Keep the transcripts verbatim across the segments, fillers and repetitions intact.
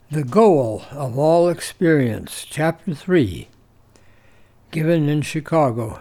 The Goal of All Experience, Chapter three, given in Chicago.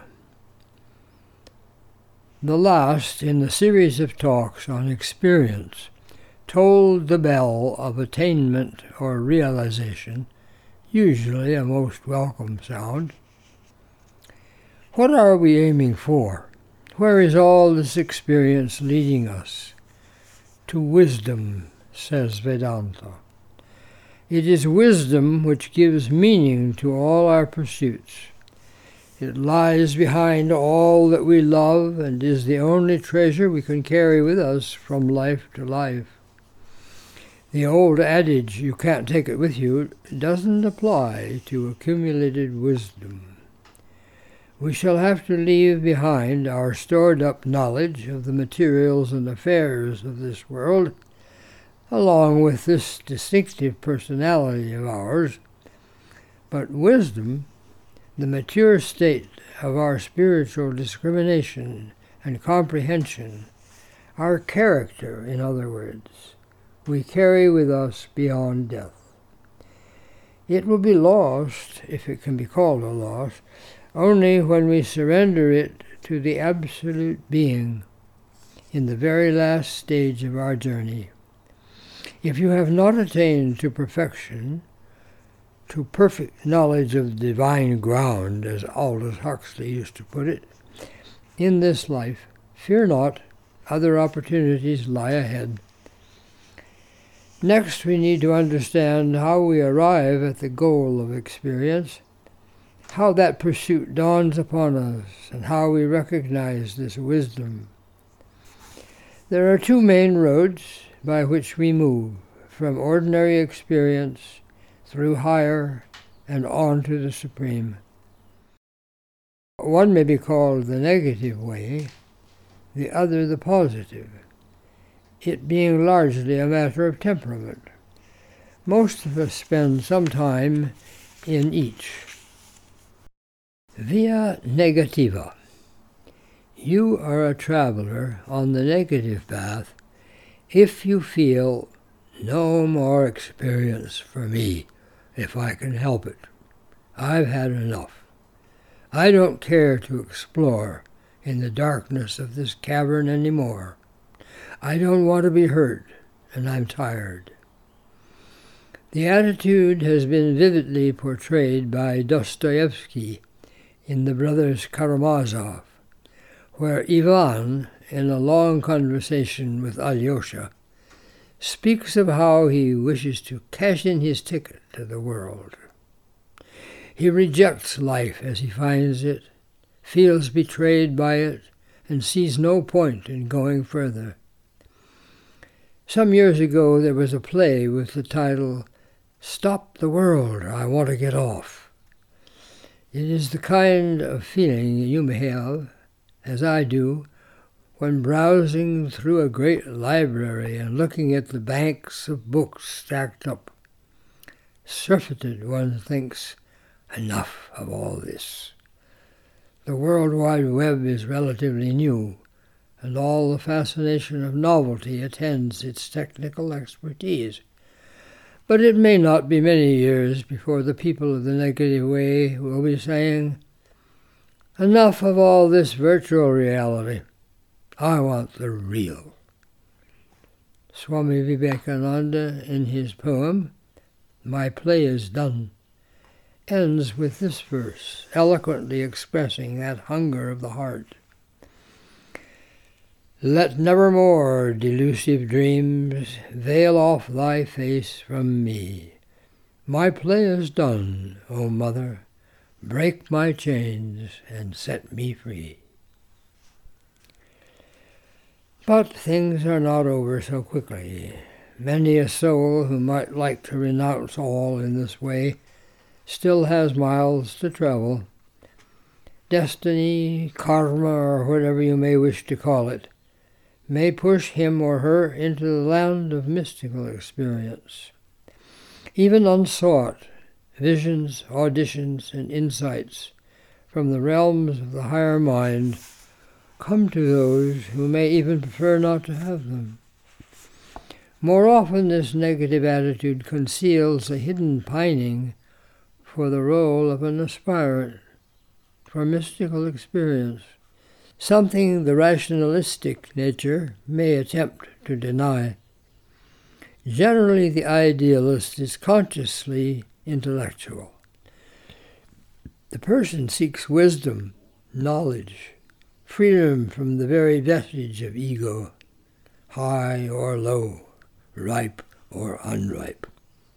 The last in the series of talks on experience tolled the bell of attainment or realization, usually a most welcome sound. What are we aiming for? Where is all this experience leading us? To wisdom, says Vedanta. It is wisdom which gives meaning to all our pursuits. It lies behind all that we love and is the only treasure we can carry with us from life to life. The old adage, you can't take it with you, doesn't apply to accumulated wisdom. We shall have to leave behind our stored-up knowledge of the materials and affairs of this world, along with this distinctive personality of ours. But wisdom, the mature state of our spiritual discrimination and comprehension, our character, in other words, we carry with us beyond death. It will be lost, if it can be called a loss, only when we surrender it to the absolute being in the very last stage of our journey. If you have not attained to perfection, to perfect knowledge of divine ground, as Aldous Huxley used to put it, in this life, fear not, other opportunities lie ahead. Next, we need to understand how we arrive at the goal of experience, how that pursuit dawns upon us, and how we recognize this wisdom. There are two main roads by which we move, from ordinary experience through higher and on to the supreme. One may be called the negative way, the other the positive, it being largely a matter of temperament. Most of us spend some time in each. Via negativa. You are a traveler on the negative path if you feel no more experience for me, if I can help it. I've had enough. I don't care to explore in the darkness of this cavern anymore. I don't want to be hurt, and I'm tired. The attitude has been vividly portrayed by Dostoevsky in The Brothers Karamazov, where Ivan, in a long conversation with Alyosha, speaks of how he wishes to cash in his ticket to the world. He rejects life as he finds it, feels betrayed by it, and sees no point in going further. Some years ago there was a play with the title, Stop the World, I Want to Get Off. It is the kind of feeling you may have, as I do, when browsing through a great library and looking at the banks of books stacked up. Surfeited, one thinks, enough of all this. The World Wide Web is relatively new, and all the fascination of novelty attends its technical expertise. But it may not be many years before the people of the negative way will be saying, enough of all this virtual reality. I want the real. Swami Vivekananda, in his poem, My Play is Done, ends with this verse, eloquently expressing that hunger of the heart. Let nevermore delusive dreams veil off thy face from me. My play is done, O Mother, break my chains and set me free. But things are not over so quickly. Many a soul who might like to renounce all in this way still has miles to travel. Destiny, karma, or whatever you may wish to call it, may push him or her into the land of mystical experience. Even unsought, visions, auditions, and insights from the realms of the higher mind come to those who may even prefer not to have them. More often this negative attitude conceals a hidden pining for the role of an aspirant for mystical experience, something the rationalistic nature may attempt to deny. Generally, the idealist is consciously intellectual. The person seeks wisdom, knowledge, freedom from the very vestige of ego, high or low, ripe or unripe.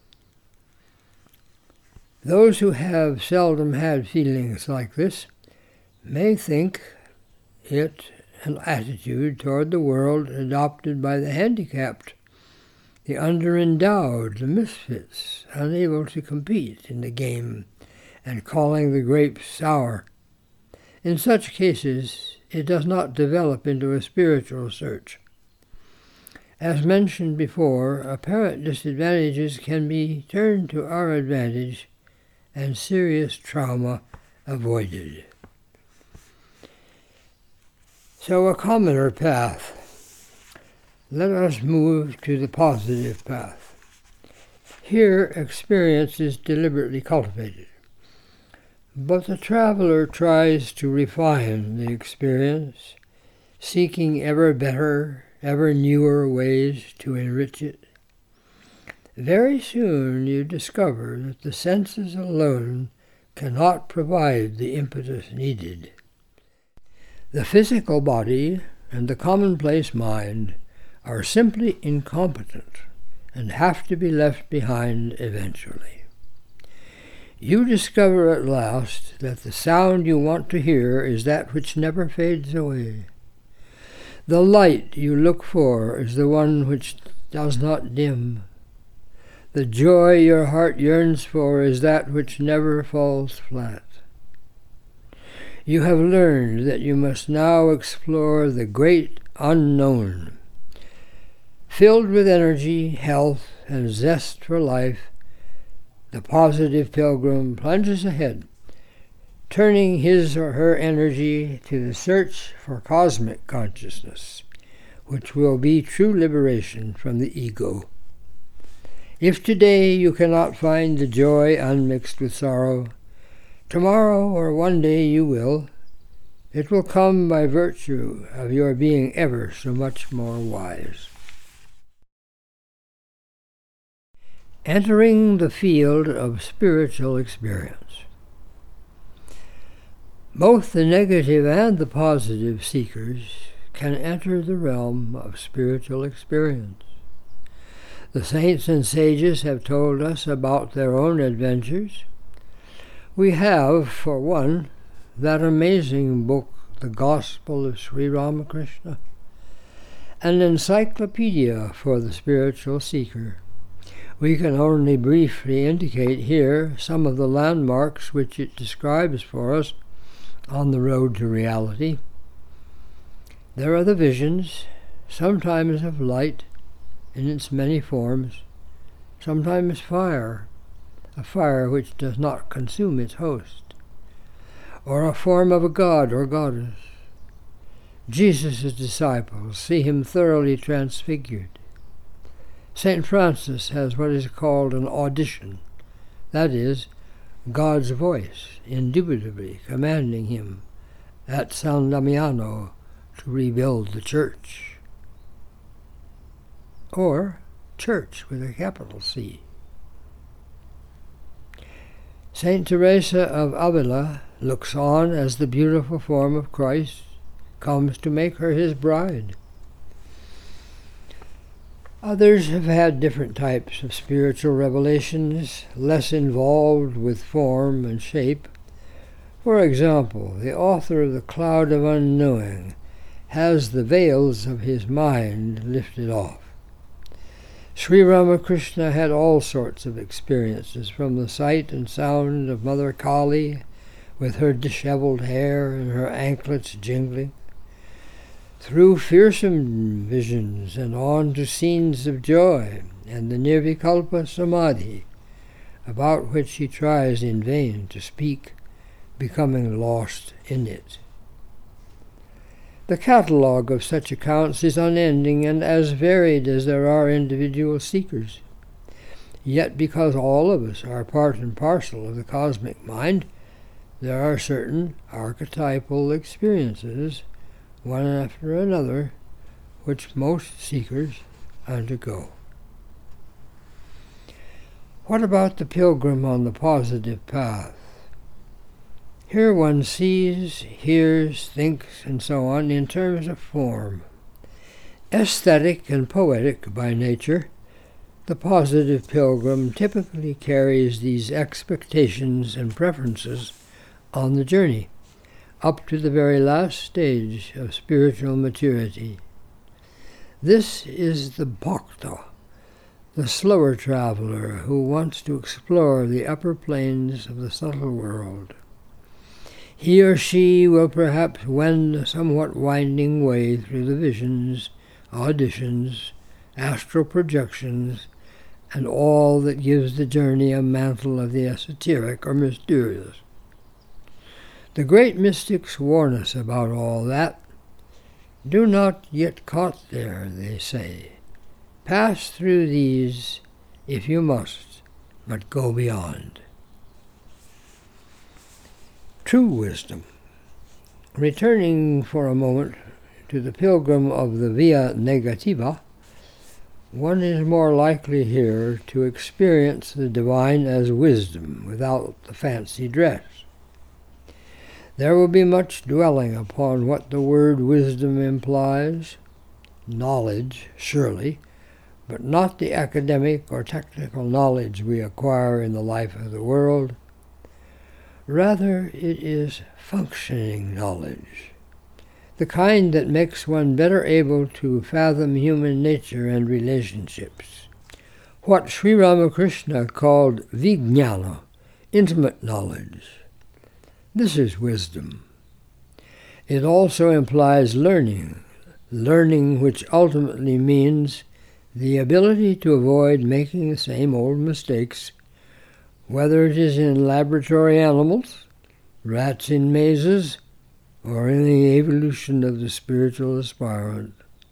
Those who have seldom had feelings like this may think it an attitude toward the world adopted by the handicapped, the underendowed, the misfits, unable to compete in the game and calling the grapes sour. In such cases, it does not develop into a spiritual search. As mentioned before, apparent disadvantages can be turned to our advantage and serious trauma avoided. So a commoner path. Let us move to the positive path. Here, experience is deliberately cultivated. But the traveler tries to refine the experience, seeking ever better, ever newer ways to enrich it. Very soon you discover that the senses alone cannot provide the impetus needed. The physical body and the commonplace mind are simply incompetent and have to be left behind eventually. You discover at last that the sound you want to hear is that which never fades away. The light you look for is the one which does not dim. The joy your heart yearns for is that which never falls flat. You have learned that you must now explore the great unknown. Filled with energy, health, and zest for life, the positive pilgrim plunges ahead, turning his or her energy to the search for cosmic consciousness, which will be true liberation from the ego. If today you cannot find the joy unmixed with sorrow, tomorrow or one day you will. It will come by virtue of your being ever so much more wise. Entering the field of spiritual experience. Both the negative and the positive seekers can enter the realm of spiritual experience. The saints and sages have told us about their own adventures. We have, for one, that amazing book, The Gospel of Sri Ramakrishna, an encyclopedia for the spiritual seeker. We can only briefly indicate here some of the landmarks which it describes for us on the road to reality. There are the visions, sometimes of light in its many forms, sometimes fire, a fire which does not consume its host, or a form of a god or goddess. Jesus' disciples see him thoroughly transfigured. Saint Francis has what is called an audition, that is, God's voice indubitably commanding him at San Damiano to rebuild the church. Or church with a capital C. Saint Teresa of Avila looks on as the beautiful form of Christ comes to make her his bride. Others have had different types of spiritual revelations, less involved with form and shape. For example, the author of The Cloud of Unknowing has the veils of his mind lifted off. Sri Ramakrishna had all sorts of experiences, from the sight and sound of Mother Kali, with her disheveled hair and her anklets jingling, through fearsome visions and on to scenes of joy and the Nirvikalpa Samadhi, about which he tries in vain to speak, becoming lost in it. The catalogue of such accounts is unending and as varied as there are individual seekers. Yet because all of us are part and parcel of the cosmic mind, there are certain archetypal experiences, one after another, which most seekers undergo. What about the pilgrim on the positive path? Here one sees, hears, thinks, and so on in terms of form. Aesthetic and poetic by nature, the positive pilgrim typically carries these expectations and preferences on the journey, up to the very last stage of spiritual maturity. This is the bhakta, the slower traveler who wants to explore the upper planes of the subtle world. He or she will perhaps wend a somewhat winding way through the visions, auditions, astral projections, and all that gives the journey a mantle of the esoteric or mysterious. The great mystics warn us about all that. Do not get caught there, they say. Pass through these if you must, but go beyond. True wisdom. Returning for a moment to the pilgrim of the Via Negativa, one is more likely here to experience the divine as wisdom without the fancy dress. There will be much dwelling upon what the word wisdom implies. Knowledge, surely, but not the academic or technical knowledge we acquire in the life of the world. Rather, it is functioning knowledge, the kind that makes one better able to fathom human nature and relationships. What Sri Ramakrishna called vijnana, intimate knowledge. This is wisdom. It also implies learning, learning which ultimately means the ability to avoid making the same old mistakes, whether it is in laboratory animals, rats in mazes, or in the evolution of the spiritual aspirant.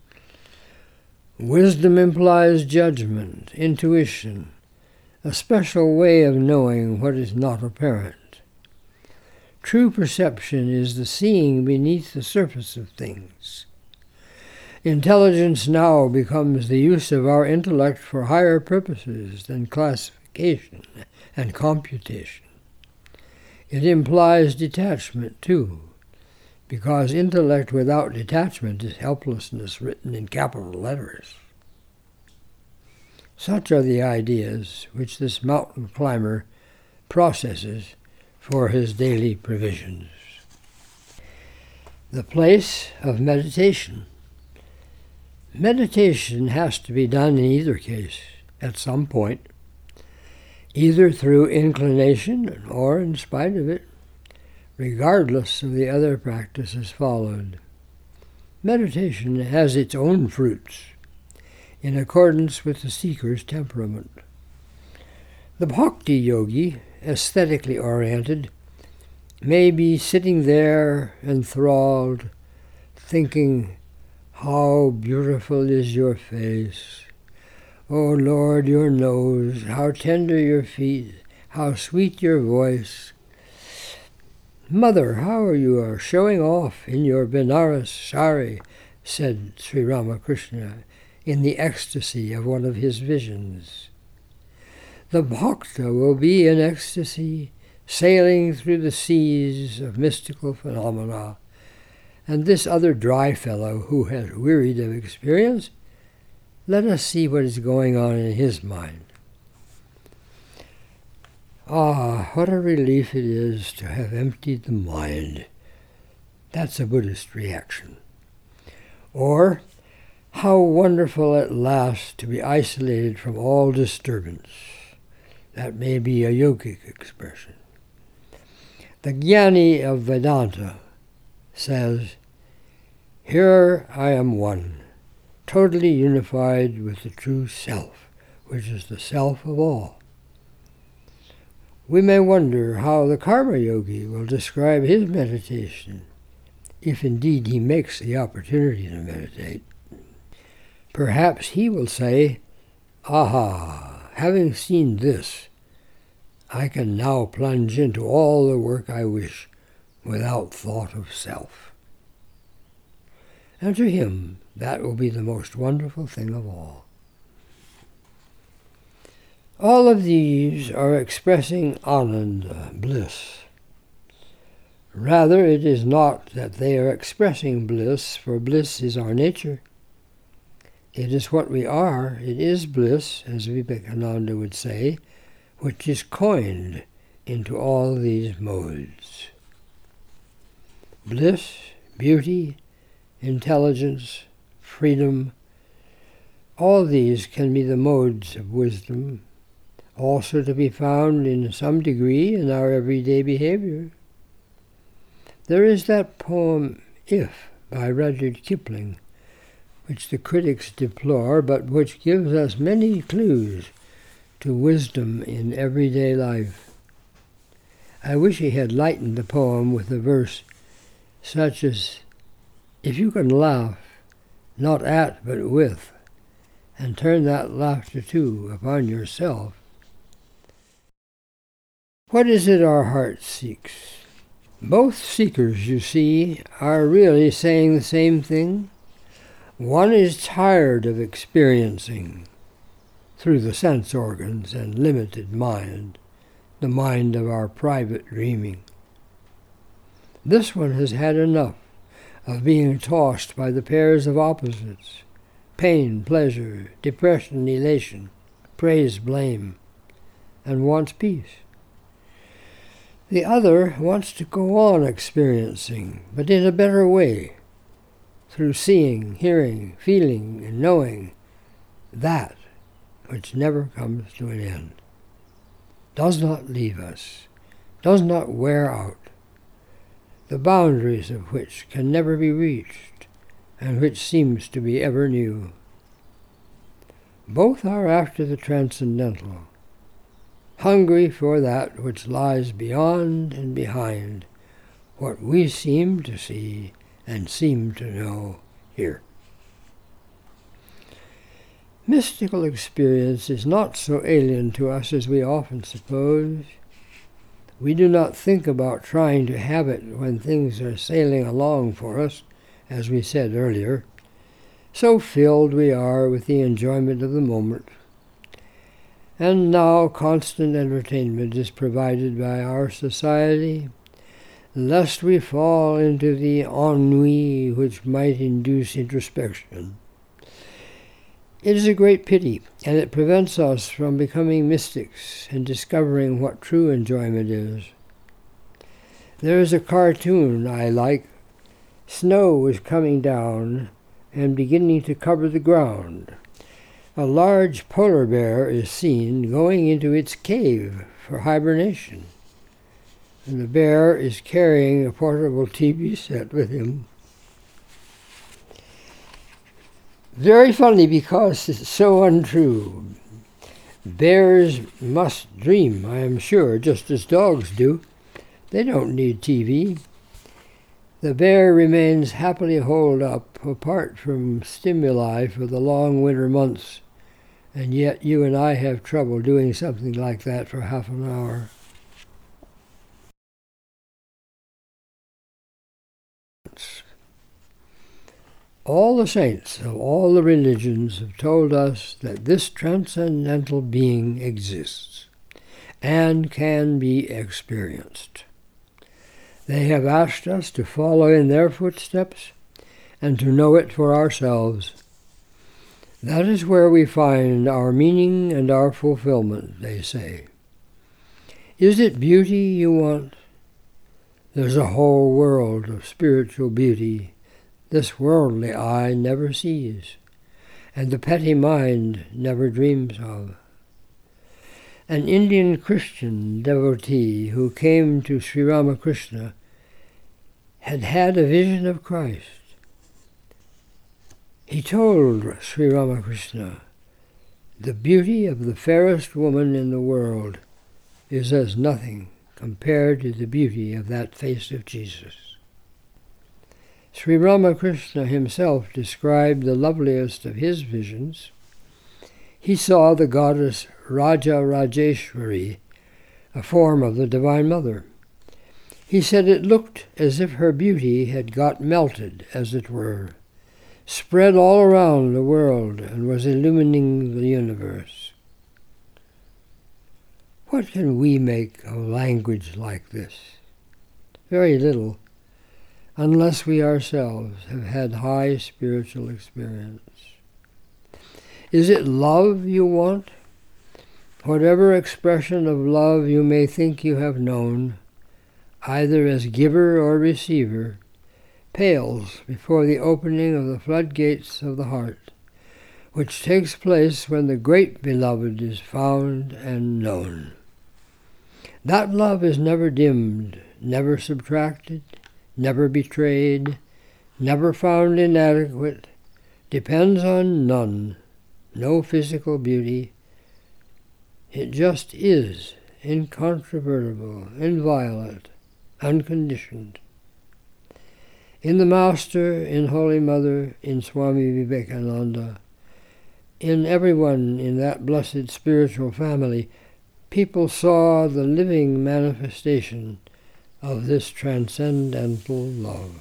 Wisdom implies judgment, intuition, a special way of knowing what is not apparent. True perception is the seeing beneath the surface of things. Intelligence now becomes the use of our intellect for higher purposes than classification and computation. It implies detachment, too, because intellect without detachment is helplessness written in capital letters. Such are the ideas which this mountain climber processes for his daily provisions. The place of meditation. Meditation has to be done in either case, at some point, either through inclination or in spite of it, regardless of the other practices followed. Meditation has its own fruits, in accordance with the seeker's temperament. The bhakti yogi, aesthetically oriented, may be sitting there enthralled, thinking, "How beautiful is your face! O Lord, your nose, how tender your feet, how sweet your voice! Mother, how you are showing off in your Benares sari," said Sri Ramakrishna in the ecstasy of one of his visions. The bhakta will be in ecstasy, sailing through the seas of mystical phenomena, and this other dry fellow who has wearied of experience, let us see what is going on in his mind. Ah, what a relief it is to have emptied the mind. That's a Buddhist reaction. Or, how wonderful at last to be isolated from all disturbance. That may be a yogic expression. The Jnani of Vedanta says, "Here I am one, totally unified with the true self, which is the self of all." We may wonder how the Karma Yogi will describe his meditation. if indeed he makes the opportunity to meditate. Perhaps he will say, "Aha, having seen this, I can now plunge into all the work I wish without thought of self." And to him, that will be the most wonderful thing of all. All of these are expressing Ananda, bliss. Rather, it is not that they are expressing bliss, for bliss is our nature. It is what we are. It is bliss, as Vivekananda would say, which is coined into all these modes. Bliss, beauty, intelligence, freedom, all these can be the modes of wisdom, also to be found in some degree in our everyday behavior. There is that poem, If, by Rudyard Kipling, which the critics deplore, but which gives us many clues to wisdom in everyday life. I wish he had lightened the poem with a verse such as, "If you can laugh, not at but with, and turn that laughter too upon yourself." What is it our heart seeks? Both seekers, you see, are really saying the same thing. One is tired of experiencing, through the sense organs and limited mind, the mind of our private dreaming. This one has had enough of being tossed by the pairs of opposites, pain, pleasure, depression, elation, praise, blame, and wants peace. The other wants to go on experiencing, but in a better way, through seeing, hearing, feeling, and knowing that which never comes to an end, does not leave us, does not wear out, the boundaries of which can never be reached, and which seems to be ever new. Both are after the transcendental, hungry for that which lies beyond and behind what we seem to see and seem to know here. Mystical experience is not so alien to us as we often suppose. We do not think about trying to have it when things are sailing along for us, as we said earlier. So filled we are with the enjoyment of the moment. And now constant entertainment is provided by our society, lest we fall into the ennui which might induce introspection. It is a great pity, and it prevents us from becoming mystics and discovering what true enjoyment is. There is a cartoon I like. Snow is coming down and beginning to cover the ground. A large polar bear is seen going into its cave for hibernation, and the bear is carrying a portable T V set with him. Very funny because it's so untrue. Bears must dream, I am sure, just as dogs do. They don't need T V. The bear remains happily holed up, apart from stimuli for the long winter months, and yet you and I have trouble doing something like that for half an hour. All the saints of all the religions have told us that this transcendental being exists and can be experienced. They have asked us to follow in their footsteps and to know it for ourselves. That is where we find our meaning and our fulfillment, they say. Is it beauty you want? There's a whole world of spiritual beauty this worldly eye never sees, and the petty mind never dreams of. An Indian Christian devotee who came to Sri Ramakrishna had had a vision of Christ. He told Sri Ramakrishna, "The beauty of the fairest woman in the world is as nothing compared to the beauty of that face of Jesus." Sri Ramakrishna himself described the loveliest of his visions. He saw the goddess Raja Rajeshwari, a form of the Divine Mother. He said it looked as if her beauty had got melted, as it were, spread all around the world and was illumining the universe. What can we make of language like this? Very little, unless we ourselves have had high spiritual experience. Is it love you want? Whatever expression of love you may think you have known, either as giver or receiver, pales before the opening of the floodgates of the heart, which takes place when the great beloved is found and known. That love is never dimmed, never subtracted, never betrayed, never found inadequate, depends on none, no physical beauty. It just is, incontrovertible, inviolate, unconditioned. In the Master, in Holy Mother, in Swami Vivekananda, in everyone in that blessed spiritual family, people saw the living manifestation of this transcendental love.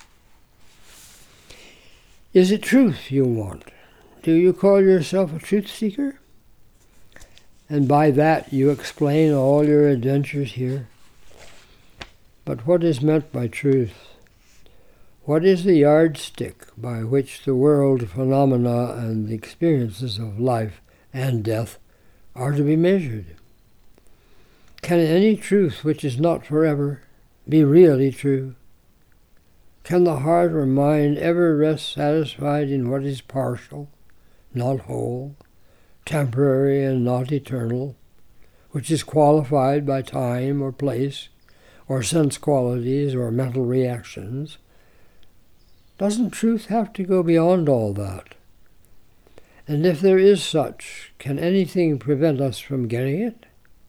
Is it truth you want? Do you call yourself a truth seeker? And by that you explain all your adventures here? But what is meant by truth? What is the yardstick by which the world phenomena and the experiences of life and death are to be measured? Can any truth which is not forever be really true? Can the heart or mind ever rest satisfied in what is partial, not whole, temporary and not eternal, which is qualified by time or place, or sense qualities or mental reactions? Doesn't truth have to go beyond all that? And if there is such, can anything prevent us from getting it?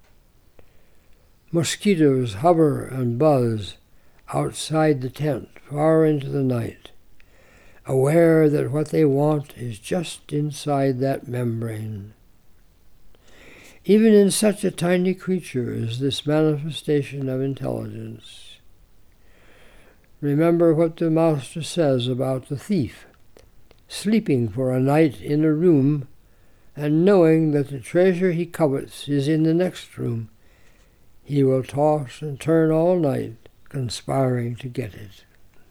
Mosquitoes hover and buzz outside the tent far into the night, aware that what they want is just inside that membrane. Even in such a tiny creature is this manifestation of intelligence. Remember what the Master says about the thief, sleeping for a night in a room and knowing that the treasure he covets is in the next room. He will toss and turn all night, conspiring to get it.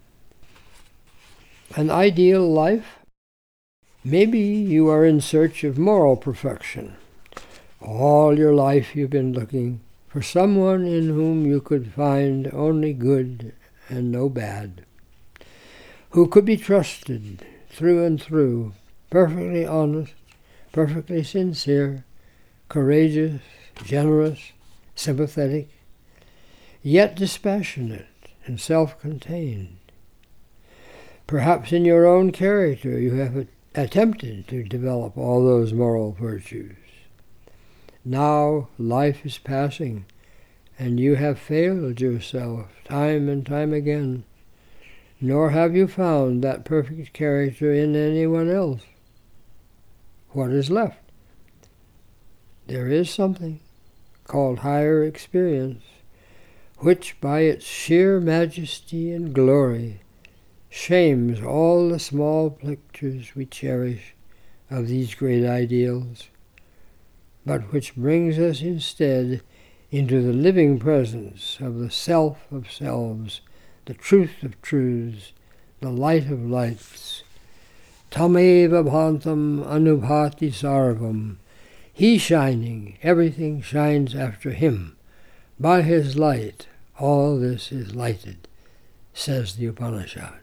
An ideal life? Maybe you are in search of moral perfection. All your life you've been looking for someone in whom you could find only good and no bad, who could be trusted through and through, perfectly honest, perfectly sincere, courageous, generous, sympathetic, yet dispassionate and self-contained. Perhaps in your own character you have attempted to develop all those moral virtues. Now life is passing, and you have failed yourself time and time again, nor have you found that perfect character in anyone else. What is left? There is something called higher experience, which by its sheer majesty and glory shames all the small pictures we cherish of these great ideals, but which brings us instead into the living presence of the self of selves, the truth of truths, the light of lights. Tameva bhantam anubhati sarvam. He shining, everything shines after him. By his light, all this is lighted, says the Upanishad.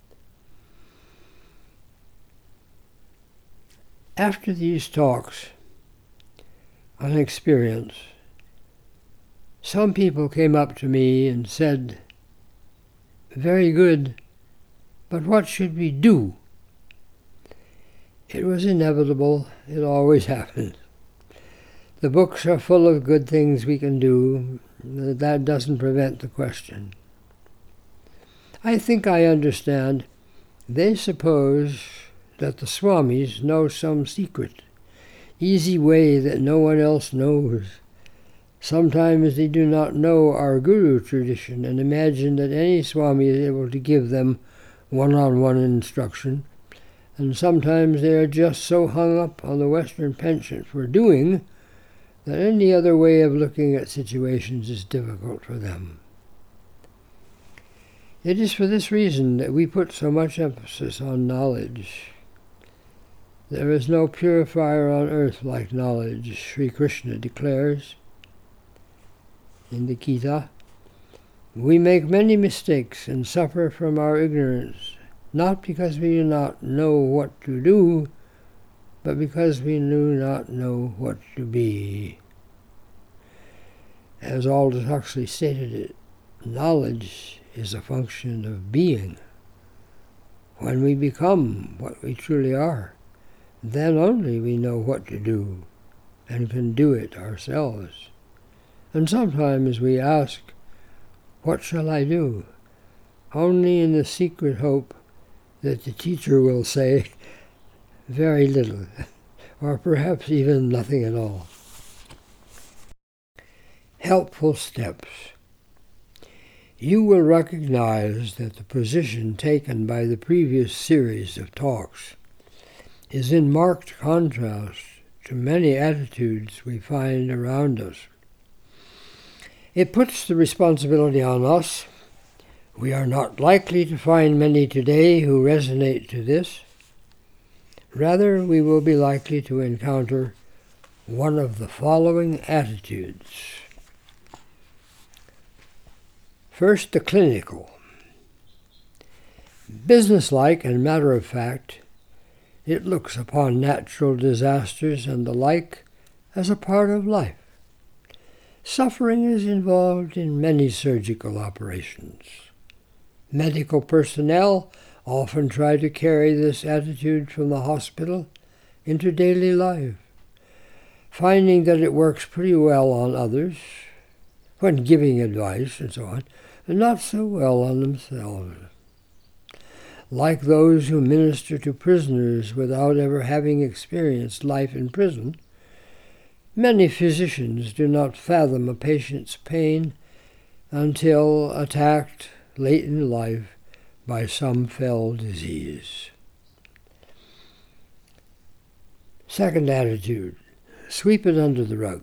After these talks on experience, some people came up to me and said, "Very good, but what should we do?" It was inevitable. It always happens. The books are full of good things we can do. That doesn't prevent the question. I think I understand. They suppose that the Swamis know some secret, easy way that no one else knows. Sometimes they do not know our Guru tradition and imagine that any Swami is able to give them one-on-one instruction, and sometimes they are just so hung up on the Western penchant for doing that any other way of looking at situations is difficult for them. It is for this reason that we put so much emphasis on knowledge. There is no purifier on earth like knowledge, Sri Krishna declares in the Gita. We make many mistakes and suffer from our ignorance, not because we do not know what to do, but because we do not know what to be. As Aldous Huxley stated it, knowledge is a function of being. When we become what we truly are, then only we know what to do and can do it ourselves. And sometimes we ask, what shall I do? Only in the secret hope that the teacher will say very little, or perhaps even nothing at all. Helpful steps. You will recognize that the position taken by the previous series of talks is in marked contrast to many attitudes we find around us. It puts the responsibility on us. We are not likely to find many today who resonate to this. Rather, we will be likely to encounter one of the following attitudes. First, the clinical. Businesslike and matter-of-fact, it looks upon natural disasters and the like as a part of life. Suffering is involved in many surgical operations. Medical personnel often try to carry this attitude from the hospital into daily life, finding that it works pretty well on others when giving advice and so on, and not so well on themselves. Like those who minister to prisoners without ever having experienced life in prison, many physicians do not fathom a patient's pain until attacked late in life by some fell disease. Second attitude, sweep it under the rug.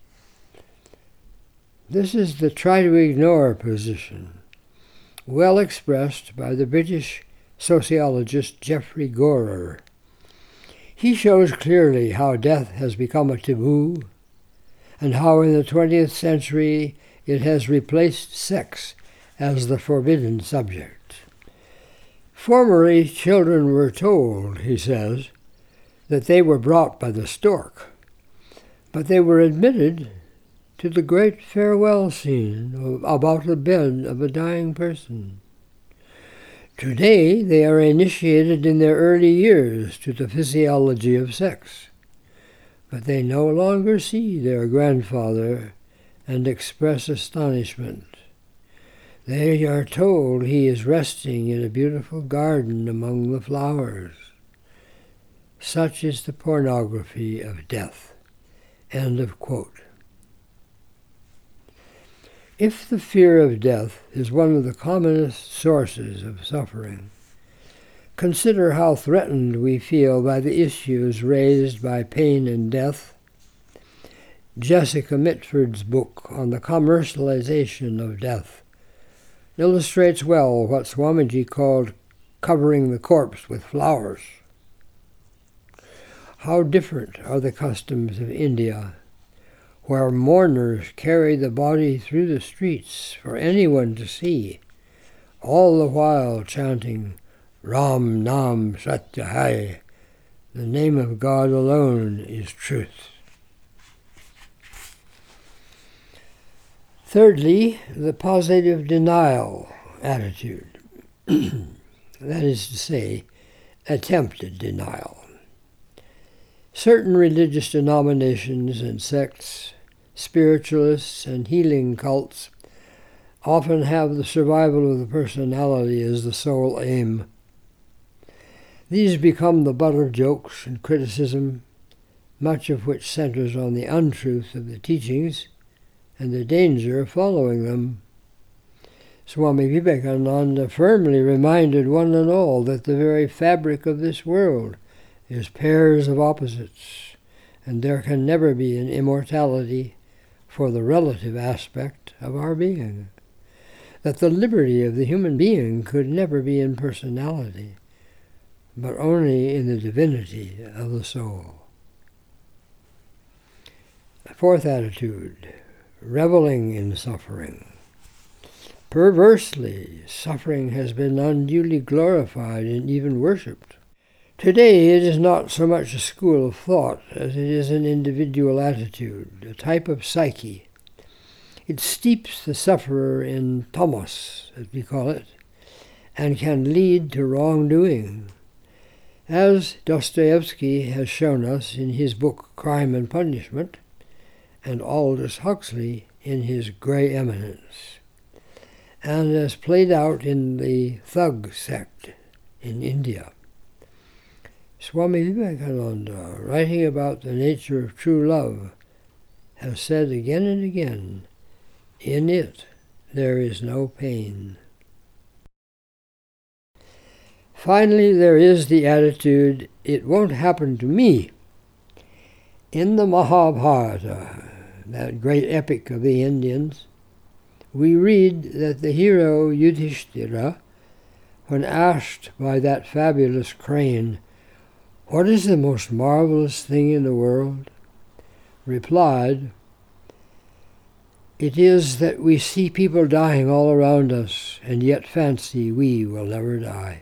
This is the try to ignore position, well expressed by the British sociologist Geoffrey Gorer. He shows clearly how death has become a taboo, and how in the twentieth century it has replaced sex as the forbidden subject. Formerly, children were told, he says, that they were brought by the stork, but they were admitted to the great farewell scene about the bed of a dying person. Today, they are initiated in their early years to the physiology of sex, but they no longer see their grandfather and express astonishment. They are told he is resting in a beautiful garden among the flowers. Such is the pornography of death. End of quote. If the fear of death is one of the commonest sources of suffering, consider how threatened we feel by the issues raised by pain and death. Jessica Mitford's book on the commercialization of death illustrates well what Swamiji called covering the corpse with flowers. How different are the customs of India, where mourners carry the body through the streets for anyone to see, all the while chanting Ram Nam Satya Hai, the name of God alone is truth. Thirdly, the positive denial attitude, that is to say, attempted denial. Certain religious denominations and sects, spiritualists and healing cults often have the survival of the personality as the sole aim. These become the butt of jokes and criticism, much of which centers on the untruth of the teachings and the danger of following them. Swami Vivekananda firmly reminded one and all that the very fabric of this world is pairs of opposites, and there can never be an immortality for the relative aspect of our being, that the liberty of the human being could never be in personality, but only in the divinity of the soul. Fourth attitude, reveling in suffering. Perversely, suffering has been unduly glorified and even worshipped. Today it is not so much a school of thought as it is an individual attitude, a type of psyche. It steeps the sufferer in tamas, as we call it, and can lead to wrongdoing. As Dostoevsky has shown us in his book Crime and Punishment, and Aldous Huxley in his Grey Eminence, and as played out in the Thug sect in India. Swami Vivekananda, writing about the nature of true love, has said again and again, "In it there is no pain." Finally, there is the attitude, "It won't happen to me." In the Mahabharata, that great epic of the Indians, we read that the hero Yudhishthira, when asked by that fabulous crane, "What is the most marvelous thing in the world?" replied, "It is that we see people dying all around us and yet fancy we will never die."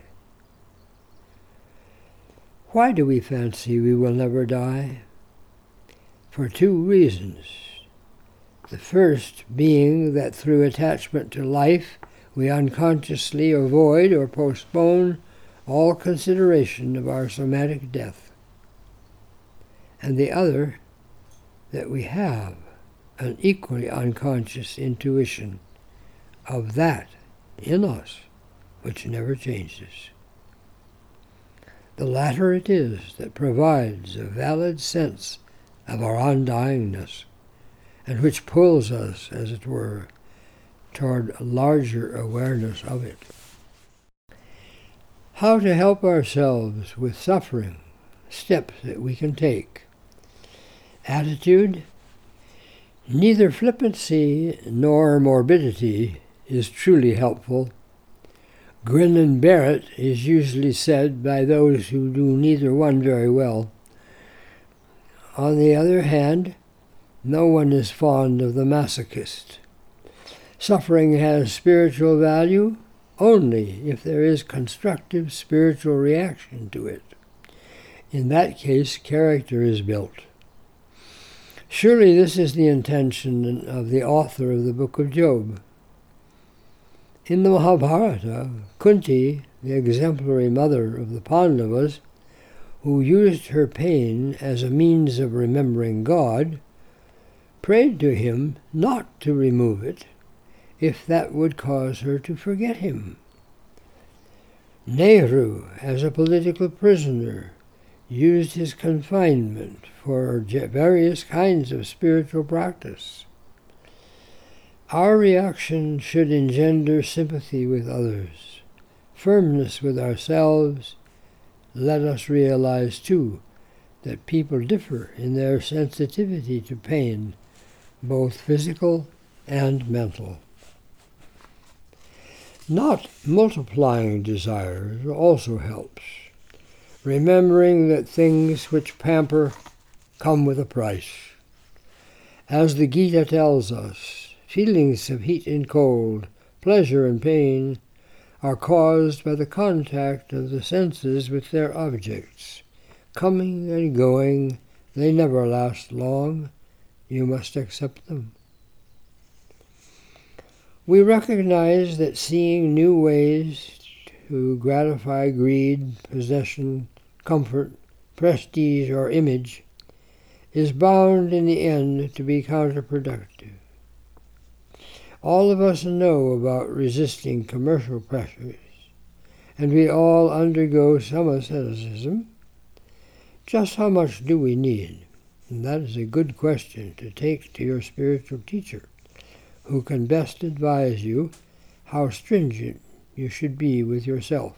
Why do we fancy we will never die? For two reasons. The first being that through attachment to life, we unconsciously avoid or postpone all consideration of our somatic death. And the other, that we have an equally unconscious intuition of that in us which never changes. The latter it is that provides a valid sense of our undyingness, and which pulls us, as it were, toward larger awareness of it. How to help ourselves with suffering, steps that we can take. Attitude, neither flippancy nor morbidity is truly helpful. Grin and bear it is usually said by those who do neither one very well. On the other hand, no one is fond of the masochist. Suffering has spiritual value only if there is constructive spiritual reaction to it. In that case, character is built. Surely this is the intention of the author of the Book of Job. In the Mahabharata, Kunti, the exemplary mother of the Pandavas, who used her pain as a means of remembering God, prayed to him not to remove it, if that would cause her to forget him. Nehru, as a political prisoner, used his confinement for various kinds of spiritual practice. Our reaction should engender sympathy with others, firmness with ourselves. Let us realize, too, that people differ in their sensitivity to pain, both physical and mental. Not multiplying desires also helps, remembering that things which pamper come with a price. As the Gita tells us, feelings of heat and cold, pleasure and pain, are caused by the contact of the senses with their objects. Coming and going, they never last long. You must accept them. We recognize that seeing new ways to gratify greed, possession, comfort, prestige, or image is bound in the end to be counterproductive. All of us know about resisting commercial pressures, and we all undergo some asceticism. Just how much do we need? And that is a good question to take to your spiritual teacher, who can best advise you how stringent you should be with yourself.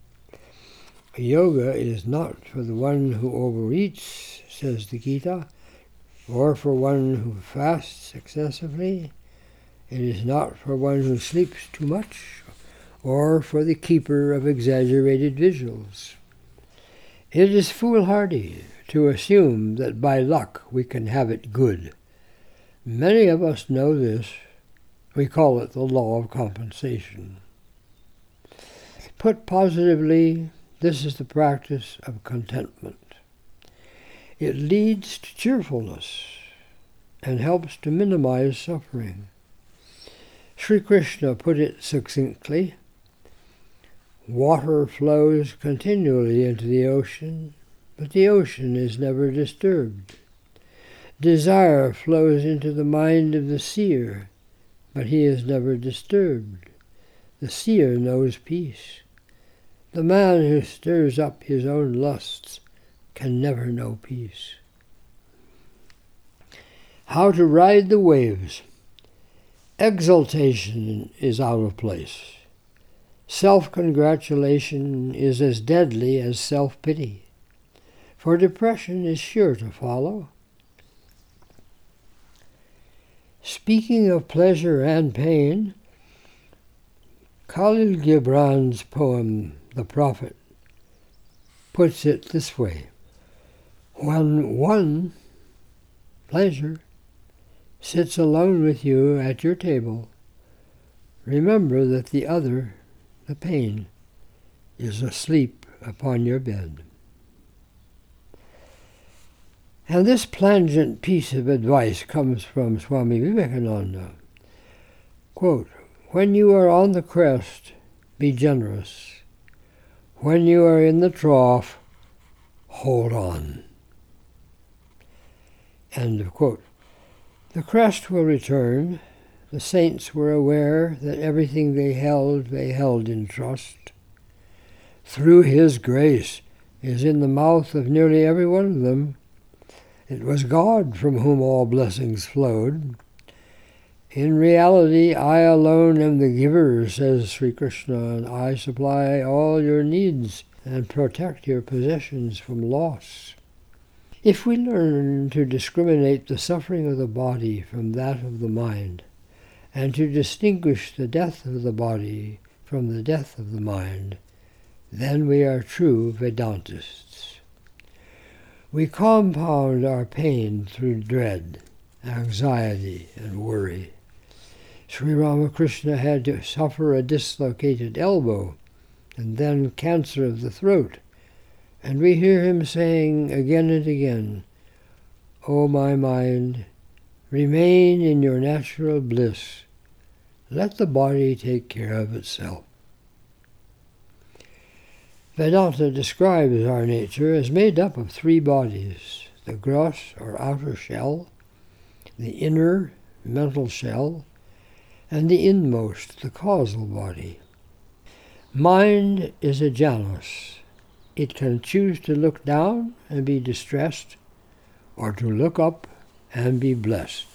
Yoga is not for the one who overeats, says the Gita, or for one who fasts excessively. It is not for one who sleeps too much, or for the keeper of exaggerated vigils. It is foolhardy to assume that by luck we can have it good. Many of us know this. We call it the law of compensation. Put positively, this is the practice of contentment. It leads to cheerfulness and helps to minimize suffering. Sri Krishna put it succinctly: water flows continually into the ocean, but the ocean is never disturbed. Desire flows into the mind of the seer, but he is never disturbed. The seer knows peace. The man who stirs up his own lusts can never know peace. How to ride the waves. Exultation is out of place. Self-congratulation is as deadly as self-pity, for depression is sure to follow. Speaking of pleasure and pain, Khalil Gibran's poem, The Prophet, puts it this way: when one, pleasure, sits alone with you at your table, remember that the other, the pain, is asleep upon your bed. And this plangent piece of advice comes from Swami Vivekananda. Quote, when you are on the crest, be generous. When you are in the trough, hold on. End of quote. The crest will return. The saints were aware that everything they held, they held in trust. Through His grace is in the mouth of nearly every one of them. It was God from whom all blessings flowed. In reality, I alone am the giver, says Sri Krishna, and I supply all your needs and protect your possessions from loss. If we learn to discriminate the suffering of the body from that of the mind, and to distinguish the death of the body from the death of the mind, then we are true Vedantists. We compound our pain through dread, anxiety, and worry. Sri Ramakrishna had to suffer a dislocated elbow and then cancer of the throat, and we hear him saying again and again, O my mind, remain in your natural bliss. Let the body take care of itself. Vedanta describes our nature as made up of three bodies: the gross or outer shell, the inner mental shell, and the inmost, the causal body. Mind is a Janus. It can choose to look down and be distressed, or to look up and be blessed.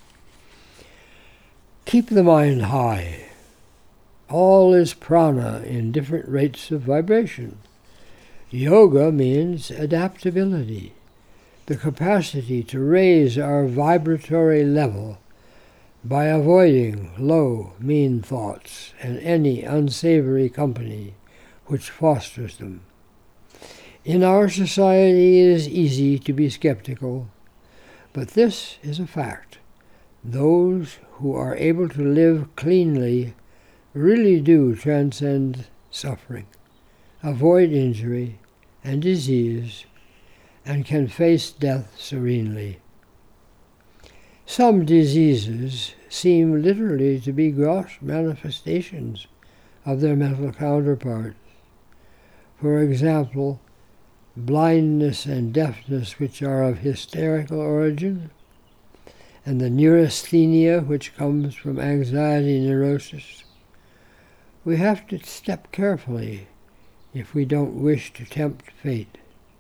Keep the mind high. All is prana in different rates of vibration. Yoga means adaptability, the capacity to raise our vibratory level by avoiding low, mean thoughts and any unsavory company which fosters them. In our society it is easy to be skeptical, but this is a fact. Those who are able to live cleanly really do transcend suffering, avoid injury and disease, and can face death serenely. Some diseases seem literally to be gross manifestations of their mental counterparts. For example, blindness and deafness, which are of hysterical origin, and the neurasthenia which comes from anxiety neurosis. We have to step carefully if we don't wish to tempt fate.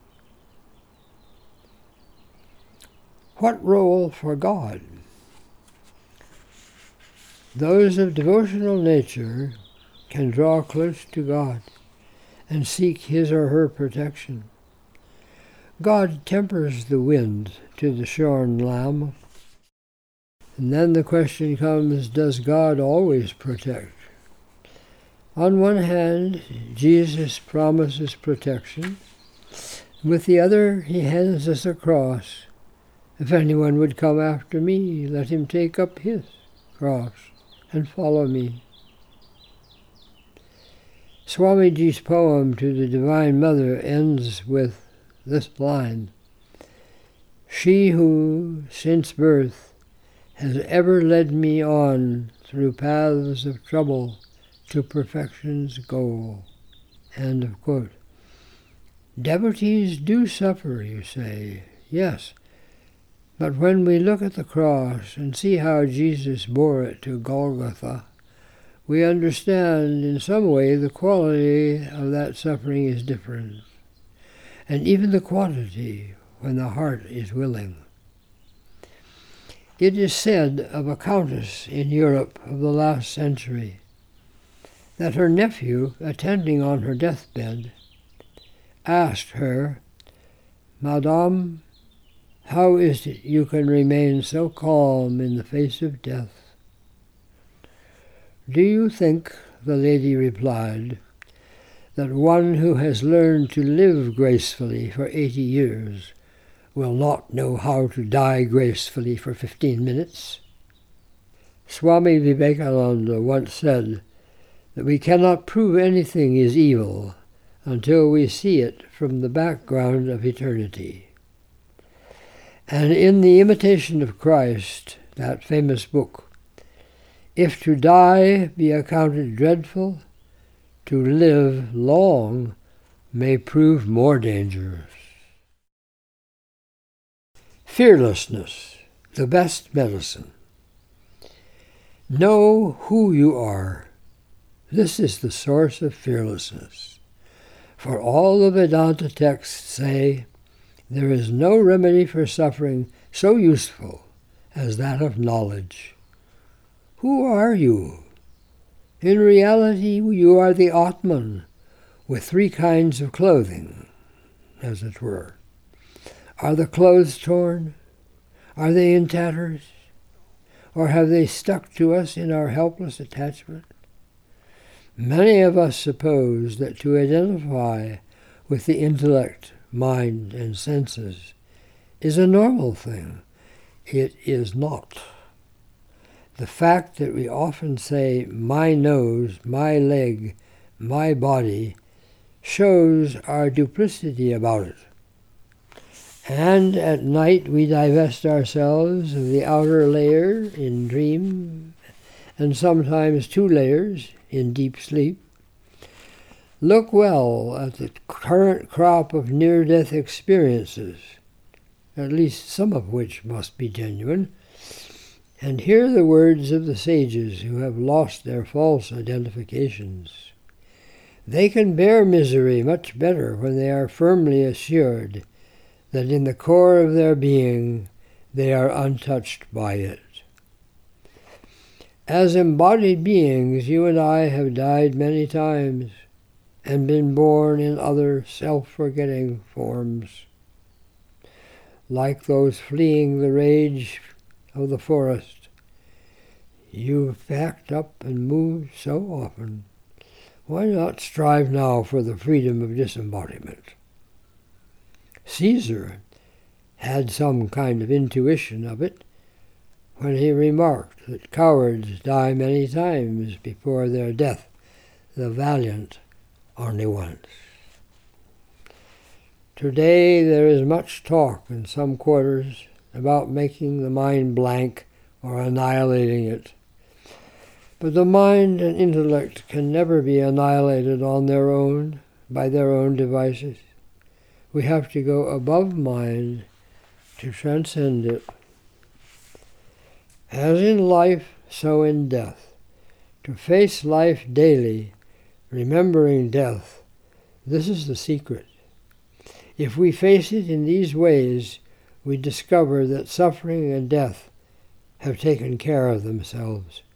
What role for God? Those of devotional nature can draw close to God and seek his or her protection. God tempers the wind to the shorn lamb. And then the question comes, does God always protect? On one hand, Jesus promises protection. With the other, he hands us a cross. If anyone would come after me, let him take up his cross and follow me. Swamiji's poem to the Divine Mother ends with this line: "She who, since birth, has ever led me on through paths of trouble to perfection's goal." End of quote. Devotees do suffer, you say. Yes, but when we look at the cross and see how Jesus bore it to Golgotha, we understand in some way the quality of that suffering is different, and even the quantity when the heart is willing. It is said of a countess in Europe of the last century that her nephew, attending on her deathbed, asked her, "Madame, how is it you can remain so calm in the face of death?" "Do you think," the lady replied, "that one who has learned to live gracefully for eighty years will not know how to die gracefully for fifteen minutes?" Swami Vivekananda once said that we cannot prove anything is evil until we see it from the background of eternity. And in The Imitation of Christ, that famous book, if to die be accounted dreadful, to live long may prove more dangerous. Fearlessness, the best medicine. Know who you are. This is the source of fearlessness. For all the Vedanta texts say, there is no remedy for suffering so useful as that of knowledge. Who are you? In reality, you are the Atman, with three kinds of clothing, as it were. Are the clothes torn? Are they in tatters? Or have they stuck to us in our helpless attachment? Many of us suppose that to identify with the intellect, mind, and senses is a normal thing. It is not. The fact that we often say, my nose, my leg, my body, shows our duplicity about it. And at night we divest ourselves of the outer layer in dream, and sometimes two layers in deep sleep. Look well at the current crop of near-death experiences, at least some of which must be genuine, and hear the words of the sages who have lost their false identifications. They can bear misery much better when they are firmly assured that in the core of their being they are untouched by it. As embodied beings, you and I have died many times and been born in other self-forgetting forms. Like those fleeing the rage of the forest, you've packed up and moved so often. Why not strive now for the freedom of disembodiment? Caesar had some kind of intuition of it when he remarked that cowards die many times before their death, the valiant only once. Today there is much talk in some quarters about making the mind blank or annihilating it. But the mind and intellect can never be annihilated on their own, by their own devices. We have to go above mind to transcend it. As in life, so in death. To face life daily, remembering death, this is the secret. If we face it in these ways, we discover that suffering and death have taken care of themselves.